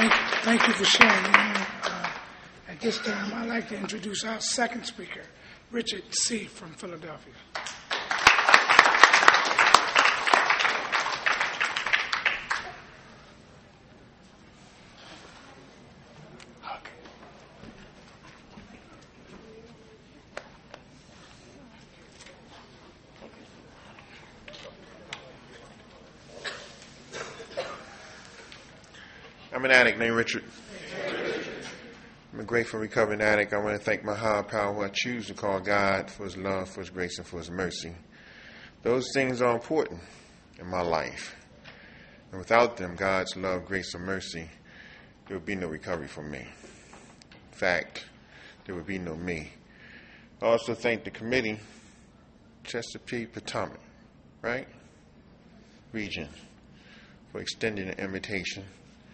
Thank you for sharing. At this time, I'd like to introduce our second speaker, Richard C. from Philadelphia. I'm an addict named Richard. I'm a grateful recovering addict. I want to thank my higher power, who I choose to call God, for his love, for his grace, and for his mercy. Those things are important in my life. And without them, God's love, grace, and mercy, there would be no recovery for me. In fact, there would be no me. I also thank the committee, Chesapeake, Potomac, right? Region, for extending an invitation.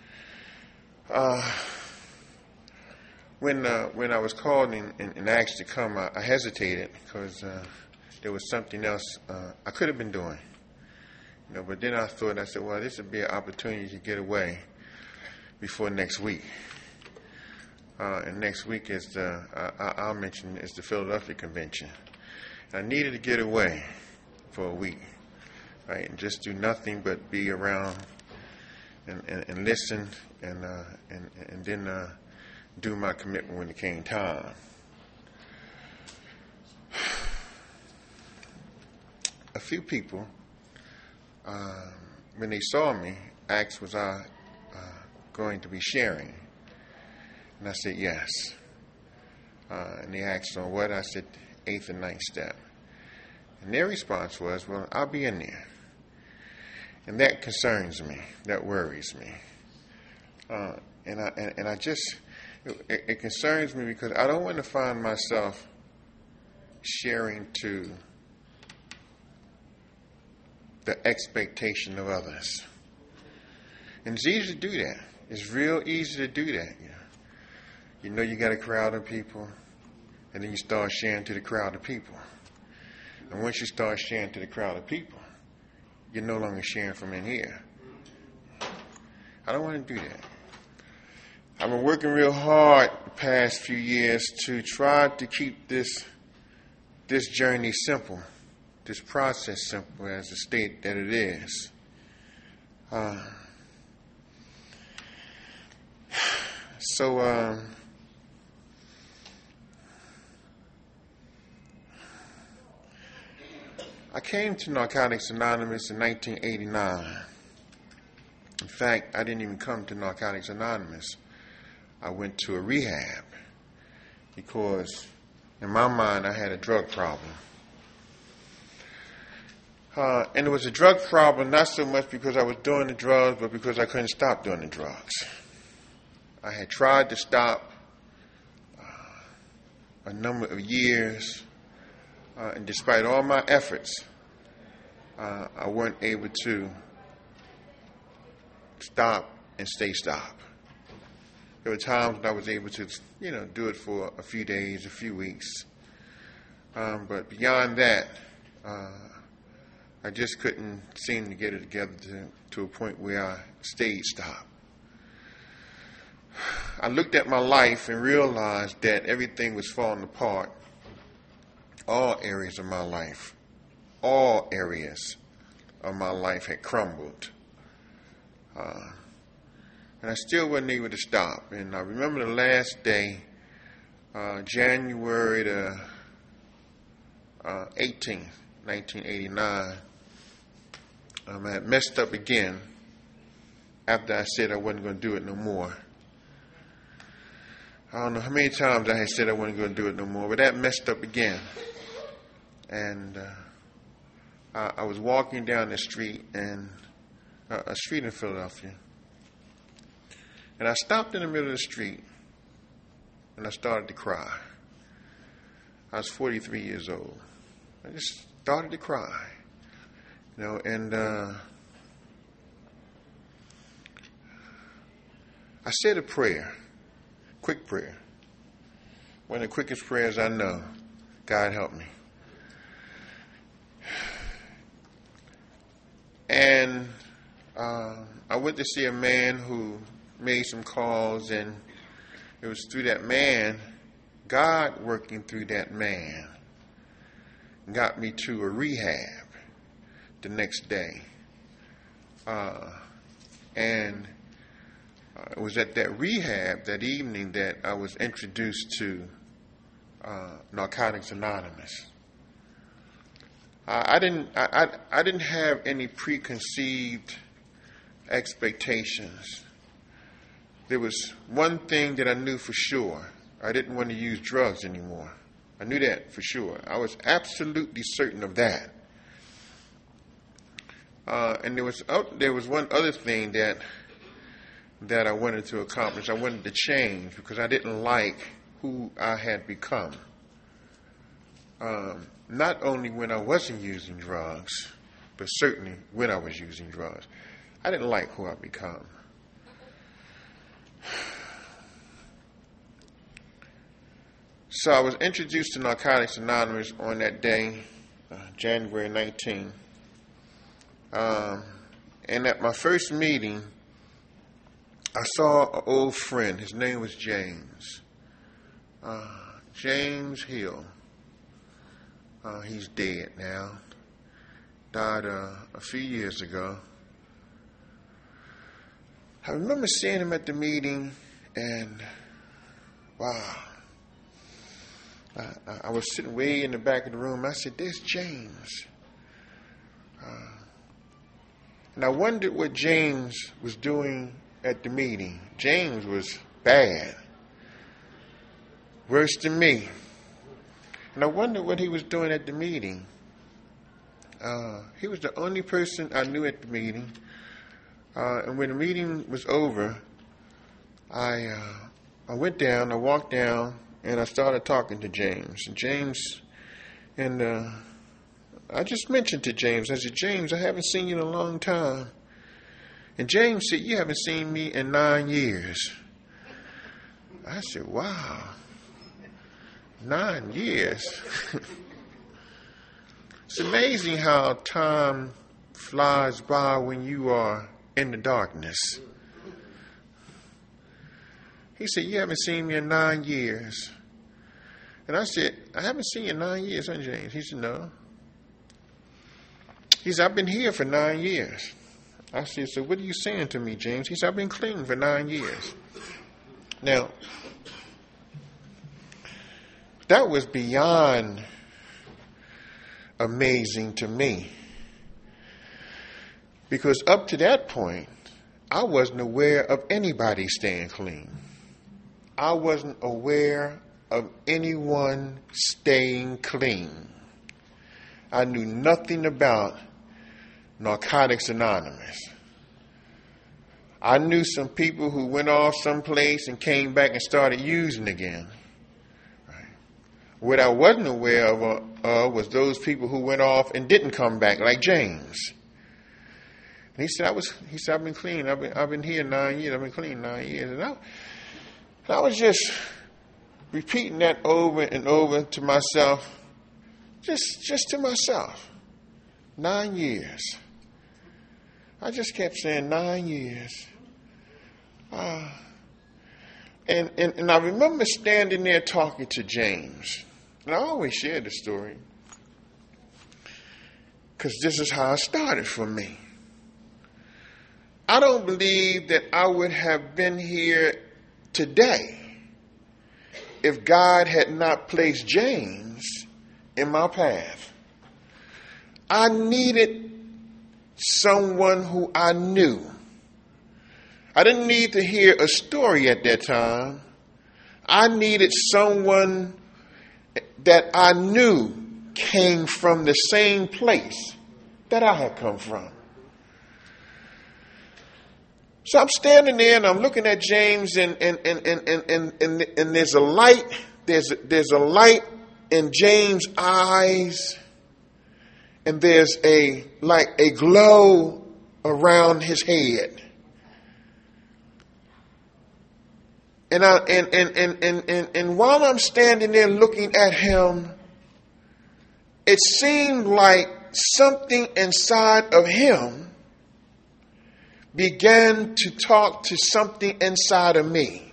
When I was called and asked to come, I hesitated because there was something else I could have been doing. But then I said, well, this would be an opportunity to get away before next week. And next week is I'll mention, is the Philadelphia Convention. I needed to get away for a week, right, and just do nothing but be around and listen and then do my commitment when it came time. A few people, when they saw me, asked, was I going to be sharing? And I said, yes. And they asked on what? I said, 8th and 9th step. And their response was, well, I'll be in there. And that concerns me. That worries me. And I just, it concerns me because I don't want to find myself sharing to the expectation of others. And it's easy to do that. It's real easy to do that. You know you got a crowd of people, and then you start sharing to the crowd of people. And once you start sharing to the crowd of people, you're no longer sharing from in here. I don't want to do that. I've been working real hard the past few years to try to keep this journey simple, this process simple as the state that it is. I came to Narcotics Anonymous in 1989. In fact, I didn't even come to Narcotics Anonymous. I went to a rehab because, in my mind, I had a drug problem. And it was a drug problem not so much because I was doing the drugs, but because I couldn't stop doing the drugs. I had tried to stop a number of years, and despite all my efforts, I weren't able to stop and stay stopped. There were times when I was able to, do it for a few days, a few weeks. But beyond that, I just couldn't seem to get it together to a point where I stayed stopped. I looked at my life and realized that everything was falling apart. All areas of my life had crumbled. And I still wasn't able to stop. And I remember the last day, January the 18th, 1989, I had messed up again after I said I wasn't going to do it no more. I don't know how many times I had said I wasn't going to do it no more, but that messed up again. And I was walking down the street, and a street in Philadelphia, and I stopped in the middle of the street, and I started to cry. I was 43 years old. I just started to cry, and I said a prayer, quick prayer. One of the quickest prayers I know. God help me. And I went to see a man who made some calls, and it was through that man, God working through that man, got me to a rehab the next day. And it was at that rehab that evening that I was introduced to Narcotics Anonymous. I didn't have any preconceived expectations. There was one thing that I knew for sure. I didn't want to use drugs anymore. I knew that for sure. I was absolutely certain of that. And there was one other thing that I wanted to accomplish. I wanted to change because I didn't like who I had become. Not only when I wasn't using drugs, but certainly when I was using drugs. I didn't like who I become. So I was introduced to Narcotics Anonymous on that day, January 19th. And at my first meeting, I saw an old friend. His name was James. James Hill. He's dead now. Died a few years ago. I remember seeing him at the meeting, and wow. I was sitting way in the back of the room. I said, "There's James." And I wondered what James was doing at the meeting. James was bad. Worse than me. And I wondered what he was doing at the meeting. He was the only person I knew at the meeting. And when the meeting was over, I went down, I walked down, and I started talking to James. And I just mentioned to James, I said, "James, I haven't seen you in a long time." And James said, "You haven't seen me in 9 years." I said, "Wow, 9 years." It's amazing how time flies by when you are in the darkness. He said, "You haven't seen me in 9 years." And I said, "I haven't seen you in 9 years, huh, James?" He said, "No." He said, "I've been here for 9 years. I said, "So what are you saying to me, James?" He said, "I've been clean for 9 years. Now, that was beyond amazing to me. Because up to that point, I wasn't aware of anybody staying clean. I wasn't aware of anyone staying clean. I knew nothing about Narcotics Anonymous. I knew some people who went off someplace and came back and started using again. Right? What I wasn't aware of was those people who went off and didn't come back, like James. And he said, "I've been clean. I've been here 9 years. I've been clean 9 years." And I was just repeating that over and over to myself, just to myself. 9 years. I just kept saying 9 years. And I remember standing there talking to James. And I always share the story because this is how it started for me. I don't believe that I would have been here today if God had not placed James in my path. I needed someone who I knew. I didn't need to hear a story at that time. I needed someone that I knew came from the same place that I had come from. So I'm standing there and I'm looking at James, and there's a light. There's a light in James' eyes. And there's a glow around his head. And while I'm standing there looking at him, it seemed like something inside of him began to talk to something inside of me.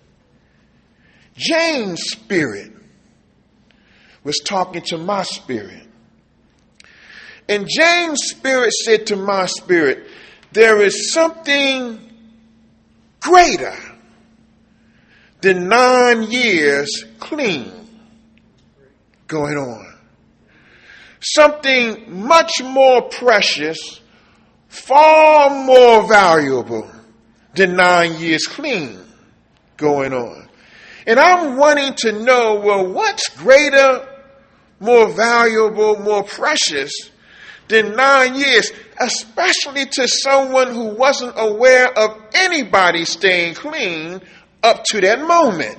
James' spirit was talking to my spirit. And James' spirit said to my spirit, there is something greater than 9 years clean going on. Something much more precious, far more valuable than 9 years clean going on. And I'm wanting to know, well, what's greater, more valuable, more precious than 9 years, especially to someone who wasn't aware of anybody staying clean up to that moment.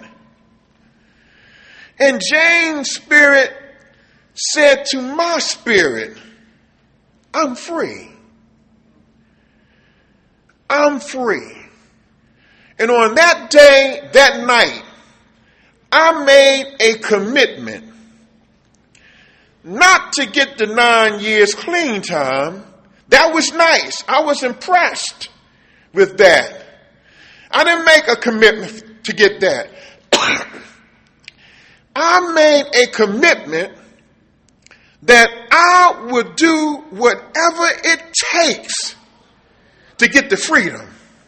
And James' spirit said to my spirit, I'm free. I'm free. And on that day, that night, I made a commitment not to get the 9 years clean time. That was nice. I was impressed with that. I didn't make a commitment to get that. I made a commitment that I would do whatever it takes to get the freedom.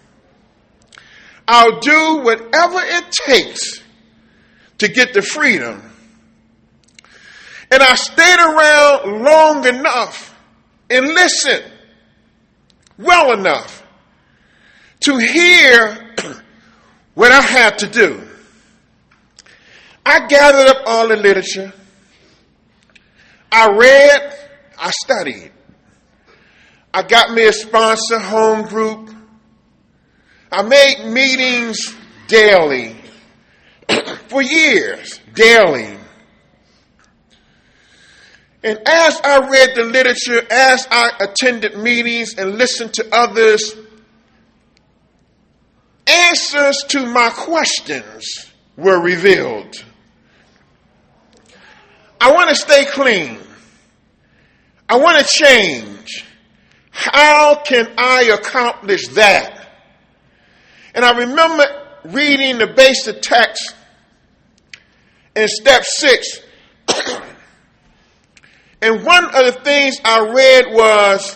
I'll do whatever it takes to get the freedom. And I stayed around long enough and listened well enough to hear what I had to do. I gathered up all the literature. I read, I studied. I got me a sponsor home group. I made meetings daily for years, daily. And as I read the literature, as I attended meetings and listened to others, answers to my questions were revealed. I want to stay clean. I want to change. How can I accomplish that? And I remember reading the basic text in step 6. And one of the things I read was,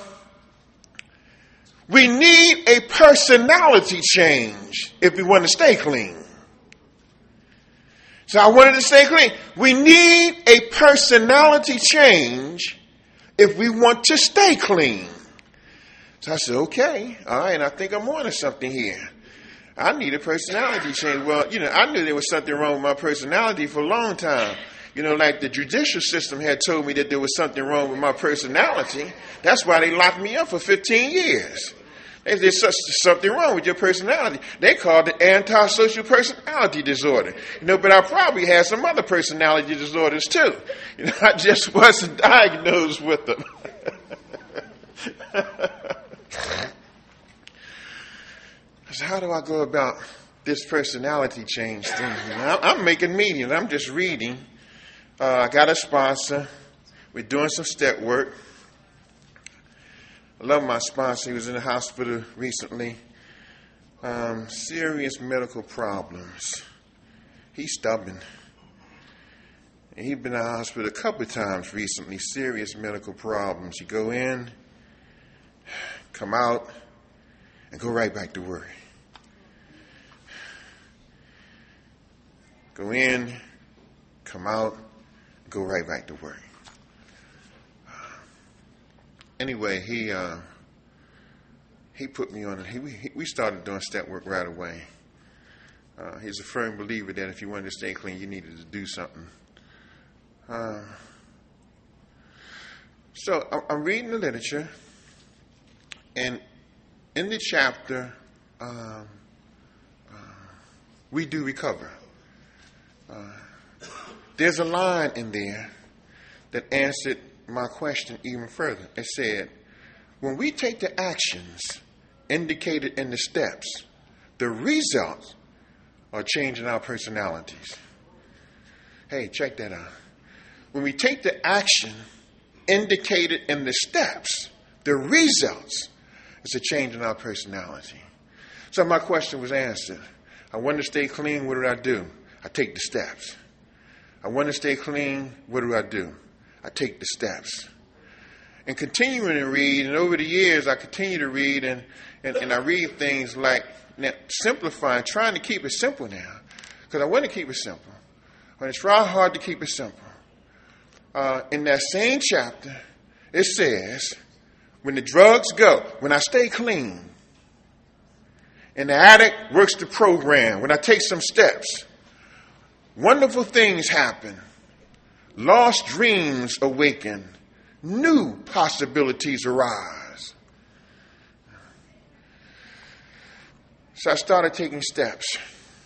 we need a personality change if we want to stay clean. So I wanted to stay clean. We need a personality change if we want to stay clean. So I said, okay, all right, I think I'm on to something here. I need a personality change. Well, I knew there was something wrong with my personality for a long time. Like the judicial system had told me that there was something wrong with my personality. That's why they locked me up for 15 years. They said, there's something wrong with your personality. They called it antisocial personality disorder. But I probably had some other personality disorders too. I just wasn't diagnosed with them. So how do I go about this personality change thing? I'm making meetings. I'm just reading. I got a sponsor. We're doing some step work. I love my sponsor. He was in the hospital recently. Serious medical problems. He's stubborn. And he's been in the hospital a couple of times recently. Serious medical problems. You go in, come out, and go right back to work. Go in, come out, go right back to work. Anyway, he put me on it. We started doing step work right away. He's a firm believer that if you wanted to stay clean, you needed to do something. So I'm reading the literature, and in the chapter, we do recover. There's a line in there that answered my question even further. It said, when we take the actions indicated in the steps, the results are changing our personalities. Hey, check that out. When we take the action indicated in the steps, the results It's a change in our personality. So my question was answered. I want to stay clean. What do? I take the steps. I want to stay clean. What do? I take the steps. And continuing to read, and over the years, I continue to read, and I read things like, now, simplifying, trying to keep it simple now, because I want to keep it simple. But it's really hard to keep it simple. In that same chapter, it says, when the drugs go, when I stay clean, and the addict works the program, when I take some steps, wonderful things happen. Lost dreams awaken. New possibilities arise. So I started taking steps.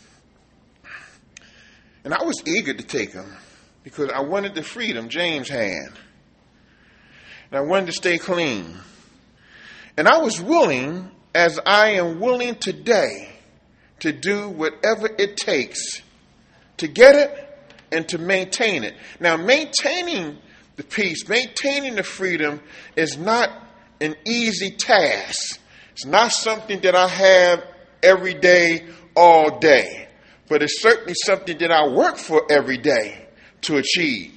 And I was eager to take them because I wanted the freedom James had. And I wanted to stay clean. And I was willing, as I am willing today, to do whatever it takes to get it and to maintain it. Now, maintaining the peace, maintaining the freedom is not an easy task. It's not something that I have every day, all day. But it's certainly something that I work for every day to achieve.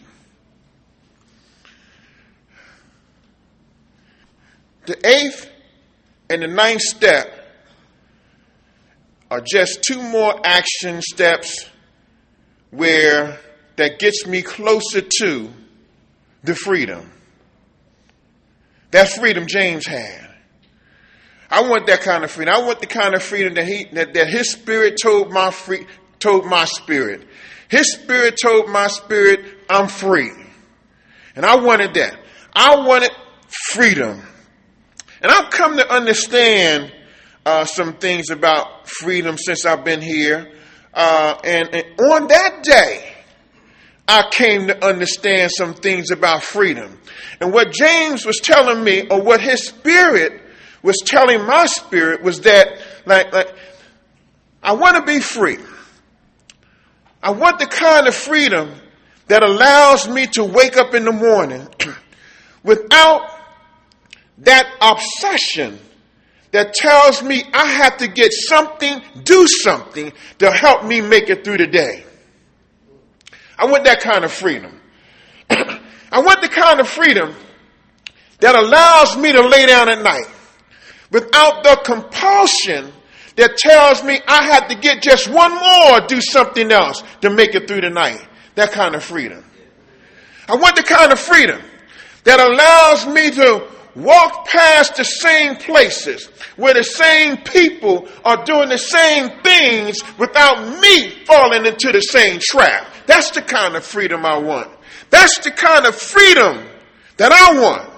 The 8th and the 9th step are just 2 more action steps where that gets me closer to the freedom. That freedom James had. I want that kind of freedom. I want the kind of freedom that his spirit told my spirit. His spirit told my spirit, I'm free. And I wanted that. I wanted freedom. And I've come to understand some things about freedom since I've been here. And on that day, I came to understand some things about freedom. And what James was telling me, or what his spirit was telling my spirit, was that, like I want to be free. I want the kind of freedom that allows me to wake up in the morning without that obsession that tells me I have to get something, do something to help me make it through the day. I want that kind of freedom. I want the kind of freedom that allows me to lay down at night without the compulsion that tells me I have to get just one more, do something else to make it through the night. That kind of freedom. I want the kind of freedom that allows me to walk past the same places where the same people are doing the same things without me falling into the same trap. That's the kind of freedom I want. That's the kind of freedom that I want.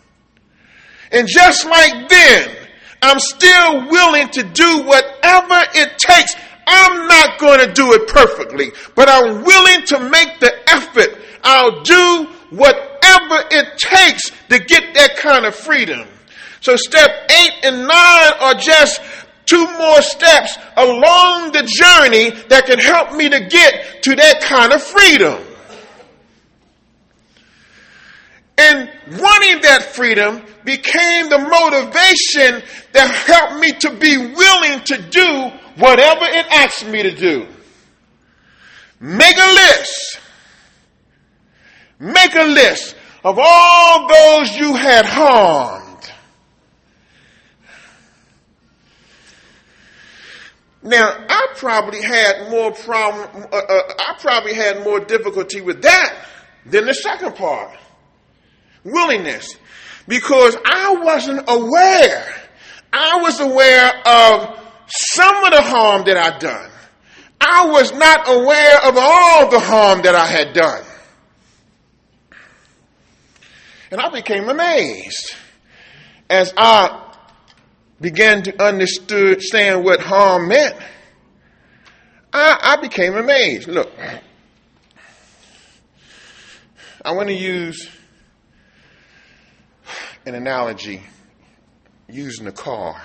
And just like then, I'm still willing to do whatever it takes. I'm not going to do it perfectly, but I'm willing to make the effort. I'll do whatever it takes to get that kind of freedom. So step 8 and 9 are just 2 more steps along the journey that can help me to get to that kind of freedom. And wanting that freedom became the motivation that helped me to be willing to do whatever it asked me to do. Make a list. Make a list of all those you had harmed. Now, I probably had more difficulty with that than the second part. Willingness. Because I wasn't aware. I was aware of some of the harm that I'd done. I was not aware of all the harm that I had done. And I became amazed as I began to understand what harm meant. I became amazed. Look, I want to use an analogy using a car.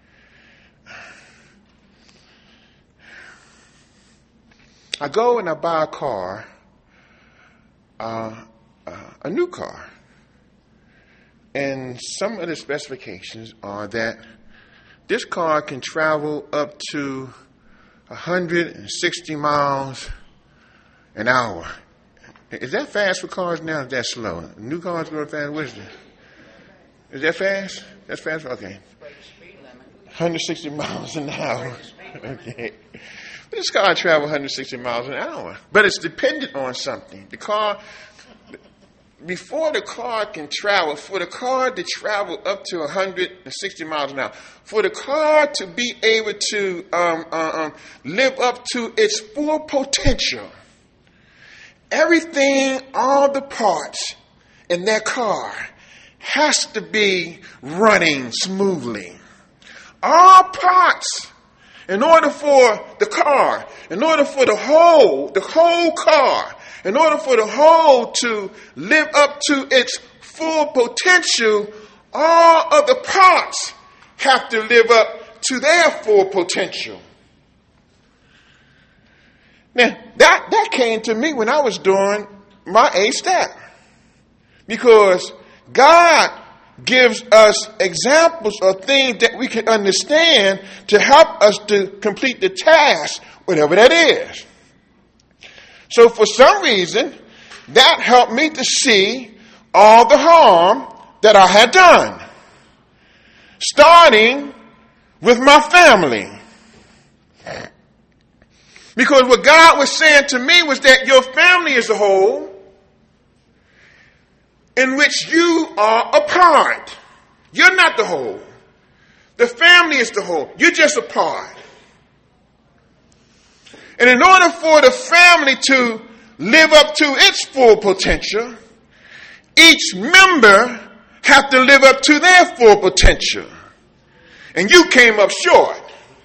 I go and I buy a car, a new car. And some of the specifications are that this car can travel up to 160 miles an hour. Is that fast for cars now? Is that slow? New cars go fast? What is that? Is that fast? That's fast? Okay. 160 miles an hour. Okay. But this car travels 160 miles an hour. But it's dependent on something. The car, before the car can travel, for the car to travel up to 160 miles an hour, for the car to be able to live up to its full potential, everything, all the parts in that car has to be running smoothly. All parts, in order for the car, in order for the whole car, in order for the whole to live up to its full potential, all of the parts have to live up to their full potential. Now, that came to me when I was doing my 8th step. Because God gives us examples of things that we can understand to help us to complete the task, whatever that is. So for some reason, that helped me to see all the harm that I had done. Starting with my family. Because what God was saying to me was that your family is a whole in which you are a part. You're not the whole. The family is the whole. You're just a part. And in order for the family to live up to its full potential, each member have to live up to their full potential. And you came up short.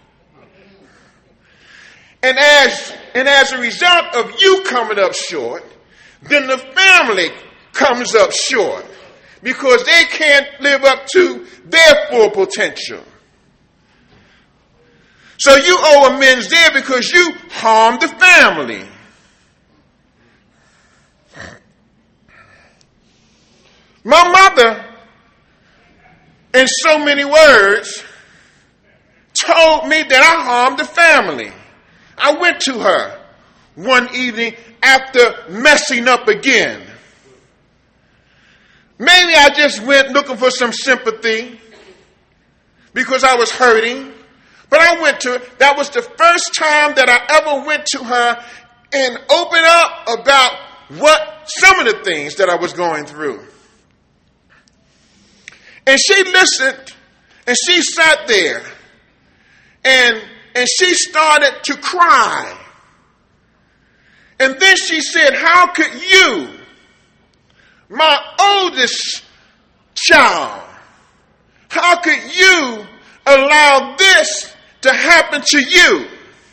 And as a result of you coming up short, then the family comes up short because they can't live up to their full potential. So you owe amends there because you harmed the family. My mother, in so many words, told me that I harmed the family. I went to her one evening after messing up again. Maybe I just went looking for some sympathy because I was hurting. But I went to her. That was the first time that I ever went to her and opened up about some of the things that I was going through. And she listened and she sat there and she started to cry. And then she said, "How could you, my oldest child, how could you allow this to happen to you?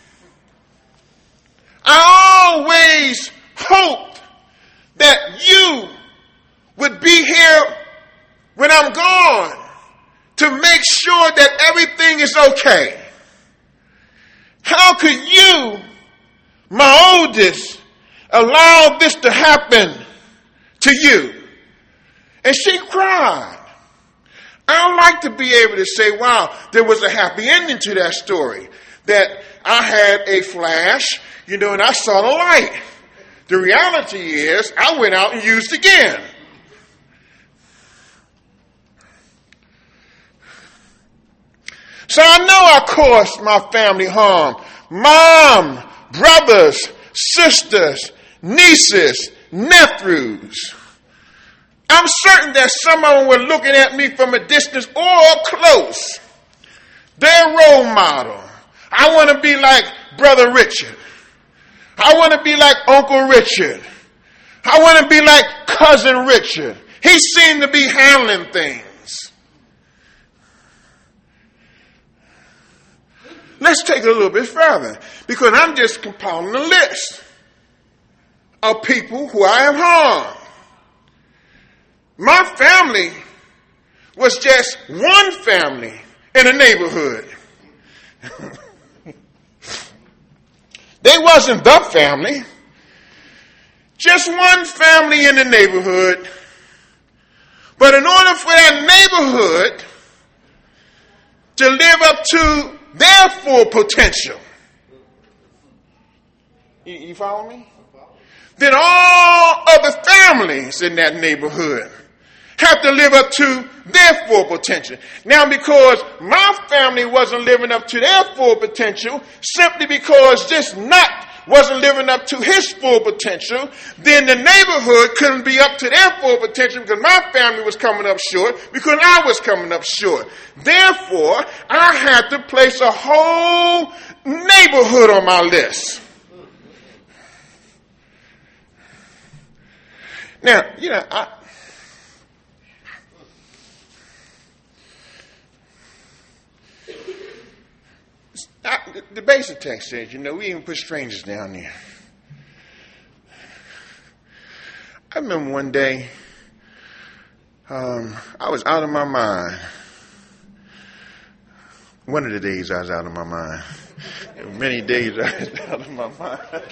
I always hoped that you would be here when I'm gone to make sure that everything is okay. How could you, my oldest, allow this to happen to you?" And she cried. I don't like to be able to say, wow, there was a happy ending to that story. That I had a flash, and I saw the light. The reality is, I went out and used again. So I know I caused my family harm. Mom, brothers, sisters, nieces, nephews. I'm certain that some of them were looking at me from a distance or close. Their role model. I want to be like Brother Richard. I want to be like Uncle Richard. I want to be like Cousin Richard. He seemed to be handling things. Let's take it a little bit further, because I'm just compiling a list of people who I have harmed. My family was just one family in a neighborhood. They wasn't the family. Just one family in the neighborhood. But in order for that neighborhood to live up to their full potential, you follow me? Then all other families in that neighborhood have to live up to their full potential. Now, because my family wasn't living up to their full potential, simply because this nut wasn't living up to his full potential, then the neighborhood couldn't be up to their full potential because my family was coming up short, because I was coming up short. Therefore, I had to place a whole neighborhood on my list. Now, the basic text says, we even put strangers down there. I remember one day, I was out of my mind. One of the days I was out of my mind. Many days I was out of my mind.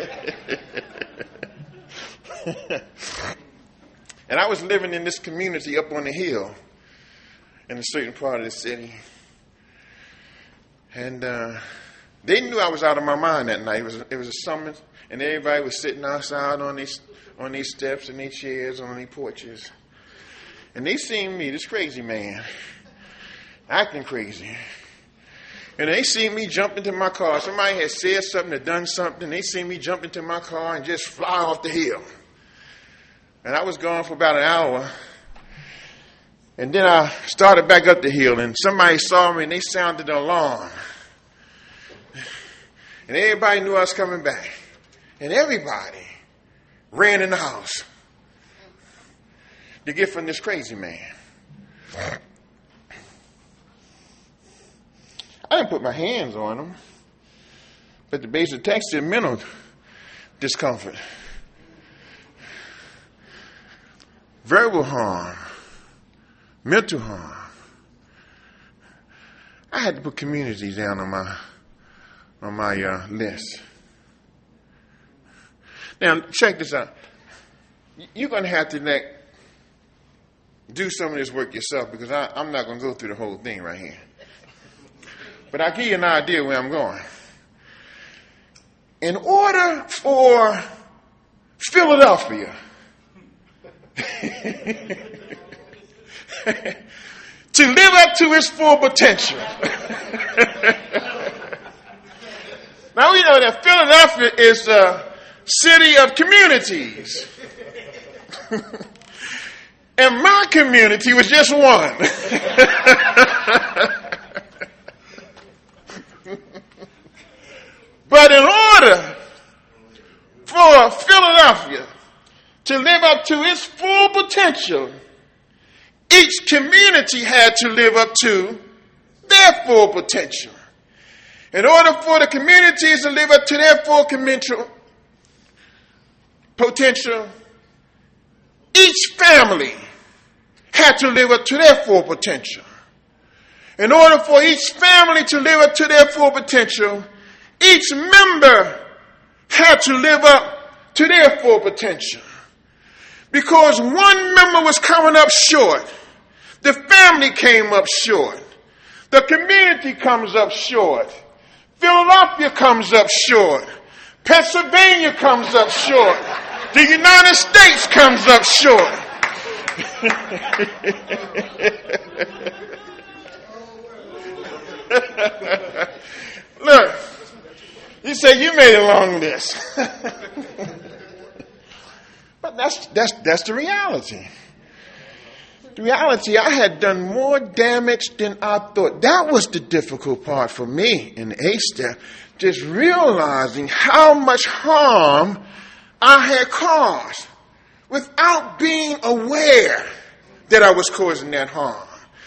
And I was living in this community up on the hill in a certain part of the city. And they knew I was out of my mind that night. It was a summer, and everybody was sitting outside on these steps and these chairs on these porches. And they seen me, this crazy man, acting crazy. And they seen me jump into my car. Somebody had said something or done something. They seen me jump into my car and just fly off the hill. And I was gone for about an hour. And then I started back up the hill, and somebody saw me, and they sounded the alarm. And everybody knew I was coming back. And everybody ran in the house to get from this crazy man. I didn't put my hands on him, but the basic text said mental discomfort, verbal harm, mental harm. I had to put communities down on my list. Now, check this out. You're going to have to do some of this work yourself, because I'm not going to go through the whole thing right here. But I'll give you an idea where I'm going. In order for Philadelphia to live up to its full potential. Now we know that Philadelphia is a city of communities. And my community was just one. But in order for Philadelphia to live up to its full potential, each community had to live up to their full potential. In order for the communities to live up to their full potential, each family had to live up to their full potential. In order for each family to live up to their full potential, each member had to live up to their full potential. Because one member was coming up short, the family came up short, the community comes up short, Philadelphia comes up short, Pennsylvania comes up short, the United States comes up short. Look, you say you made a long list. But that's the reality. The reality, I had done more damage than I thought. That was the difficult part for me in the 8th step, just realizing how much harm I had caused without being aware that I was causing that harm.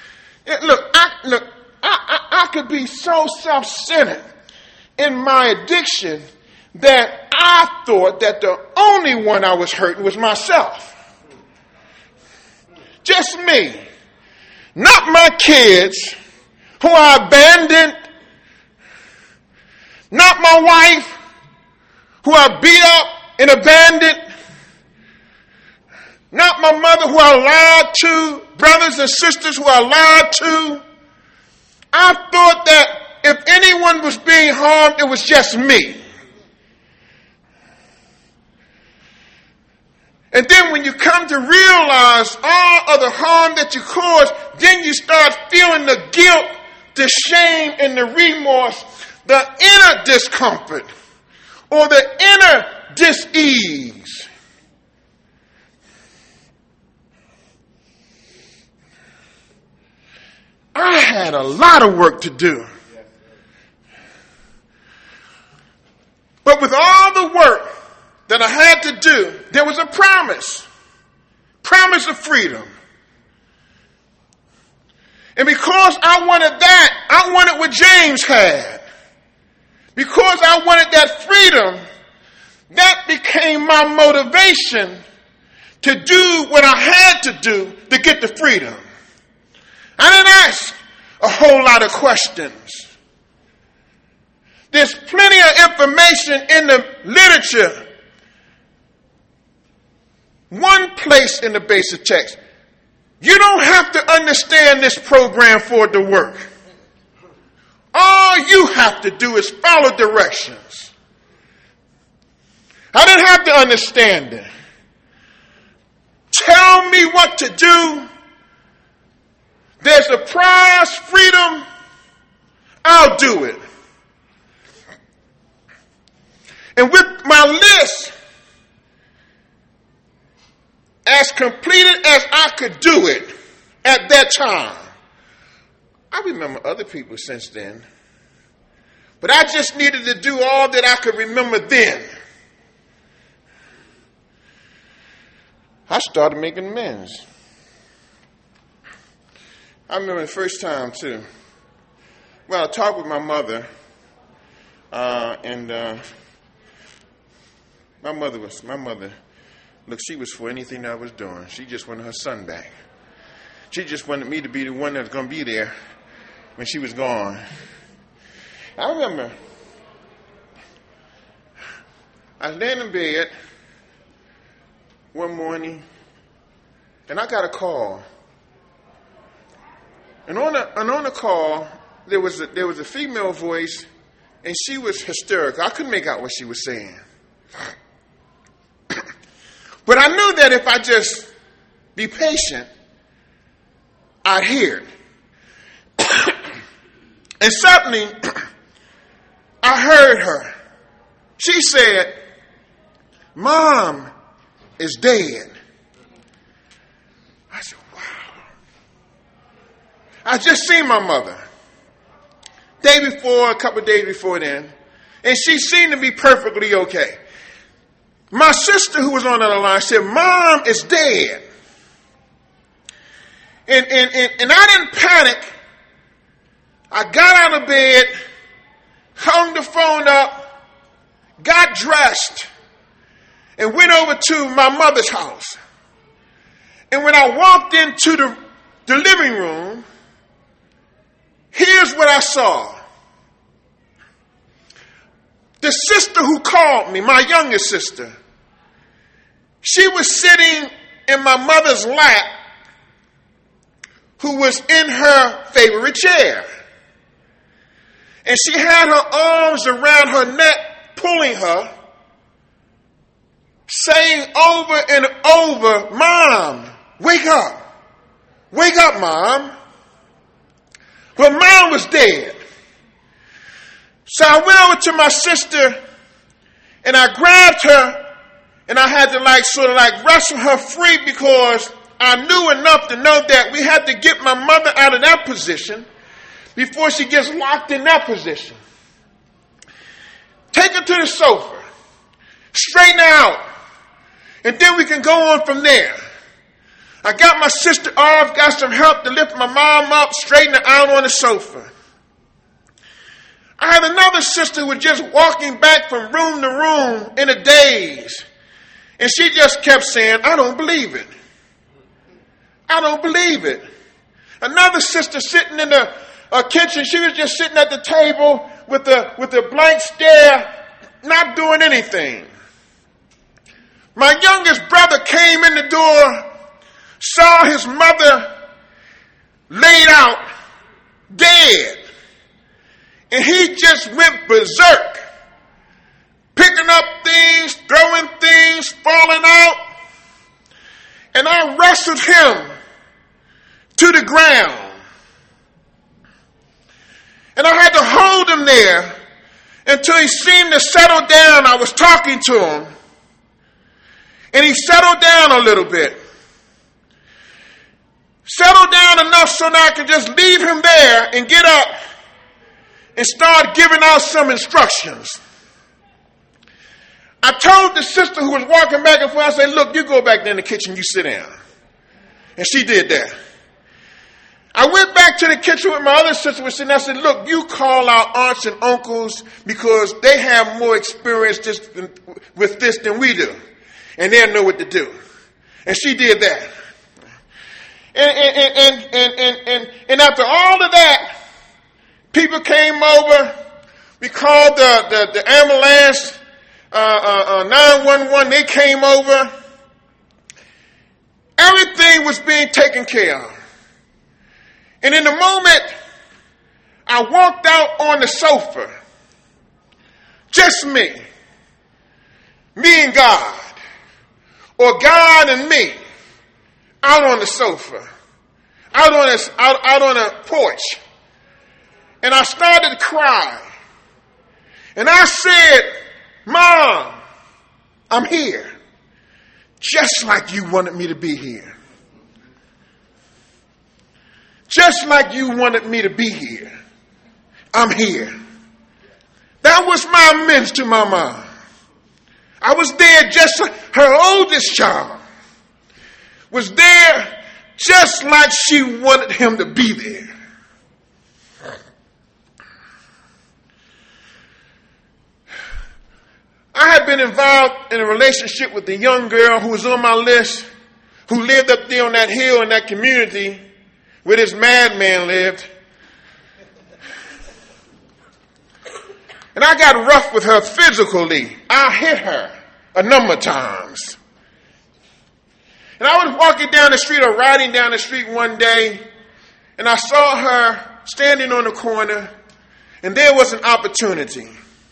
I could be so self-centered in my addiction that I thought that the only one I was hurting was myself. Just me. Not my kids, who I abandoned. Not my wife, who I beat up and abandoned. not my mother who I lied to, brothers and sisters who I lied to. I thought that if anyone was being harmed, it was just me. And then when you come to realize all of the harm that you caused, then you start feeling the guilt, the shame, and the remorse, the inner discomfort or the inner dis-ease. I had a lot of work to do. But with all the work that I had to do, there was a promise of freedom. And because I wanted that, I wanted what James had. Because I wanted that freedom, that became my motivation to do what I had to do to get the freedom. I didn't ask a whole lot of questions. There's plenty of information in the literature. One place in the basic text. You don't have to understand this program for it to work. All you have to do is follow directions. I didn't have to understand it. Tell me what to do. There's a prize, freedom. I'll do it. And with my list as completed as I could do it at that time, I remember other people since then, but I just needed to do all that I could remember then. I started making amends. I remember the first time too. Well, I talked with my mother, and my mother. Look, she was for anything I was doing. She just wanted her son back. She just wanted me to be the one that was going to be there when she was gone. I remember I was laying in bed one morning, and I got a call. And on the call, there was a female voice, and she was hysterical. I couldn't make out what she was saying. But I knew that if I just be patient, I'd hear it. And suddenly, I heard her. She said, "Mom is dead." I said, wow. I just seen my mother. A couple of days before then, and she seemed to be perfectly okay. My sister, who was on the other line, said, "Mom is dead." And I didn't panic. I got out of bed, hung the phone up, got dressed, and went over to my mother's house. And when I walked into the living room, here's what I saw. The sister who called me, my youngest sister, she was sitting in my mother's lap, who was in her favorite chair. And she had her arms around her neck, pulling her, saying over and over, "Mom, wake up. Wake up, Mom." But Mom was dead. So I went over to my sister, and I grabbed her, and I had to wrestle her free, because I knew enough to know that we had to get my mother out of that position before she gets locked in that position. Take her to the sofa, straighten her out, and then we can go on from there. I got my sister off, got some help to lift my mom up, straighten her out on the sofa. I had another sister who was just walking back from room to room in a daze. And she just kept saying, "I don't believe it. I don't believe it." Another sister sitting in the kitchen, she was just sitting at the table with a blank stare, not doing anything. My youngest brother came in the door saw his mother laid out dead. And he just went berserk, picking up things, throwing things, falling out. And I wrestled him to the ground. And I had to hold him there until he seemed to settle down. I was talking to him, and he settled down a little bit. Settled down enough so that I could just leave him there and get up and start giving out some instructions. I told the sister who was walking back and forth, I said, look, you go back there in the kitchen, you sit down. And she did that. I went back to the kitchen with my other sister was sitting there. I said, look, you call our aunts and uncles because they have more experience with this than we do. And they'll know what to do. And she did that. And after all of that, people came over. We called the ambulance, 911. They came over. Everything was being taken care of. And in the moment, I walked out on the sofa. Just me. Me and God. Or God and me. Out on the sofa, out on a porch, and I started to cry. And I said, Mom, I'm here, just like you wanted me to be here. Just like you wanted me to be here, I'm here. That was my amends to my mom. I was there just like her oldest child was there just like she wanted him to be there. I had been involved in a relationship with a young girl who was on my list, who lived up there on that hill in that community where this madman lived. And I got rough with her physically. I hit her a number of times. And I was walking down the street or riding down the street one day, and I saw her standing on the corner, and there was an opportunity.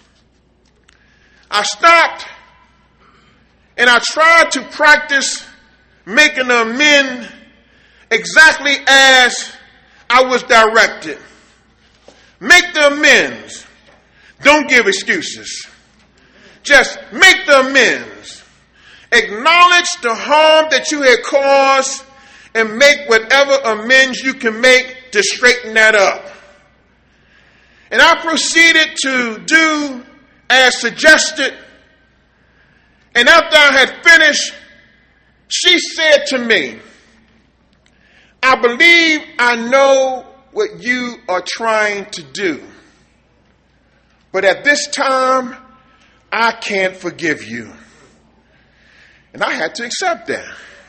I stopped, and I tried to practice making an amends exactly as I was directed. Make the amends. Don't give excuses. Just make the amends. Acknowledge the harm that you had caused and make whatever amends you can make to straighten that up. And I proceeded to do as suggested. And after I had finished, she said to me, I believe I know what you are trying to do. But at this time, I can't forgive you. And I had to accept that.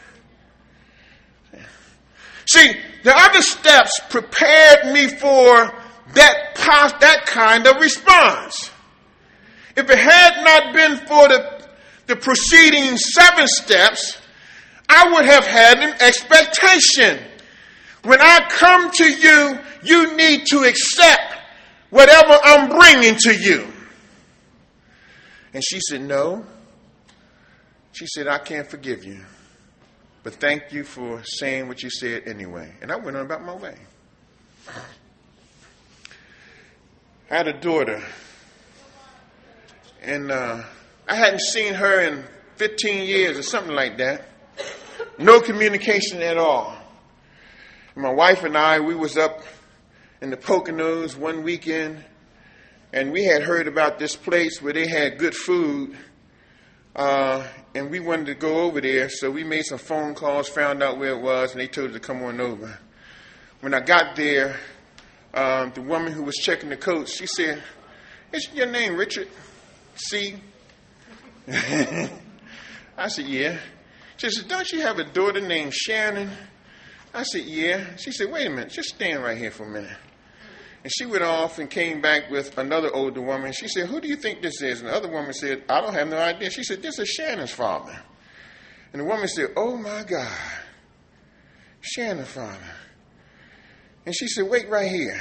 See, the other steps prepared me for that kind of response. If it had not been for the preceding 7 steps, I would have had an expectation. When I come to you, you need to accept whatever I'm bringing to you. And she said, no. She said, I can't forgive you. But thank you for saying what you said anyway. And I went on about my way. I had a daughter. And I hadn't seen her in 15 years or something like that. No communication at all. And my wife and I, we was up in the Poconos one weekend. And we had heard about this place where they had good food. And we wanted to go over there, so we made some phone calls, found out where it was, and they told us to come on over. When I got there, the woman who was checking the coats, she said, "Is your name Richard C?" I said, "Yeah." She said, "Don't you have a daughter named Shannon?" I said, "Yeah." She said, "Wait a minute, just stand right here for a minute." And she went off and came back with another older woman. She said, "Who do you think this is?" And the other woman said, "I don't have no idea." She said, "This is Shannon's father." And the woman said, "Oh, my God." Shannon, Father. And she said, wait right here.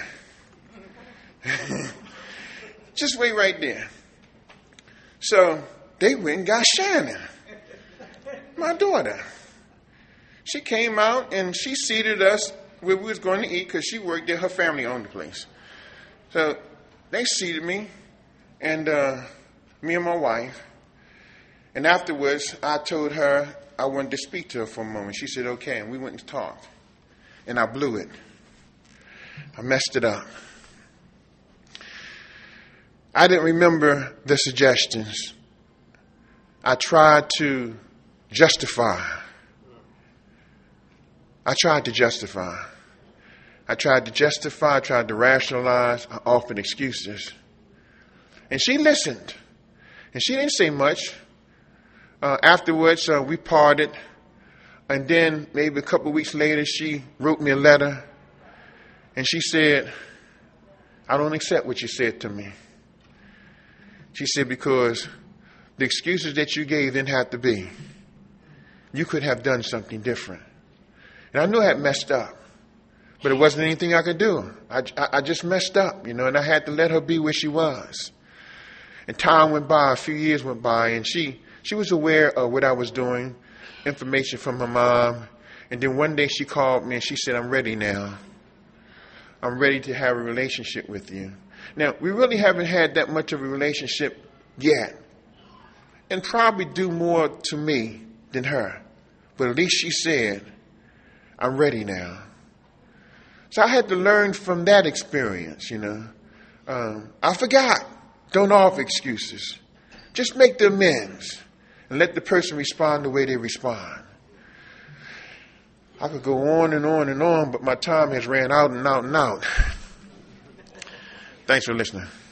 Just wait right there. So they went and got Shannon, my daughter. She came out and she seated us where we was going to eat because she worked there. Her family owned the place. So they seated me and me and my wife. And afterwards, I told her I wanted to speak to her for a moment. She said, okay. And we went and talked. And I blew it. I messed it up. I didn't remember the suggestions. I tried to justify. I tried to rationalize. I offered excuses. And she listened. And she didn't say much. Afterwards, we parted. And then maybe a couple of weeks later, she wrote me a letter. And she said, I don't accept what you said to me. She said, because the excuses that you gave didn't have to be. You could have done something different. And I knew I had messed up. But it wasn't anything I could do. I just messed up, and I had to let her be where she was. And time went by, a few years went by, and she was aware of what I was doing, information from her mom. And then one day she called me and she said, I'm ready now. I'm ready to have a relationship with you. Now, we really haven't had that much of a relationship yet. And probably do more to me than her. But at least she said, I'm ready now. So I had to learn from that experience, I forgot. Don't offer excuses. Just make the amends and let the person respond the way they respond. I could go on and on and on, but my time has ran out and out and out. Thanks for listening.